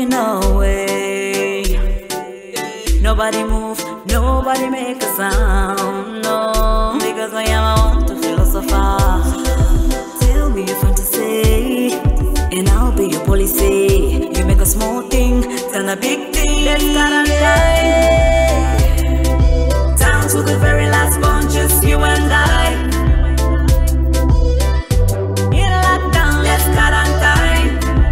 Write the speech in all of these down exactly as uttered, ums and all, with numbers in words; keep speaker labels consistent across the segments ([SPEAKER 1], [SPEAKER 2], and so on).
[SPEAKER 1] walking away. Nobody move, nobody make a sound, no. Because I am, I want to philosopher. Tell me your fantasy, and I'll be your policy. You make a small thing, turn a big thing. Let's start and die. Down to the very last bone, just you and I. In lockdown, let's start and die.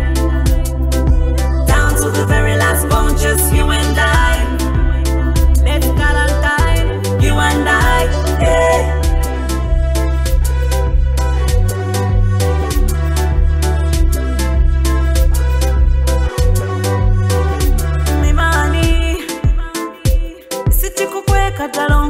[SPEAKER 1] Down to the very last bone, just you and I. Let's start and die. You and I, yeah. Catalan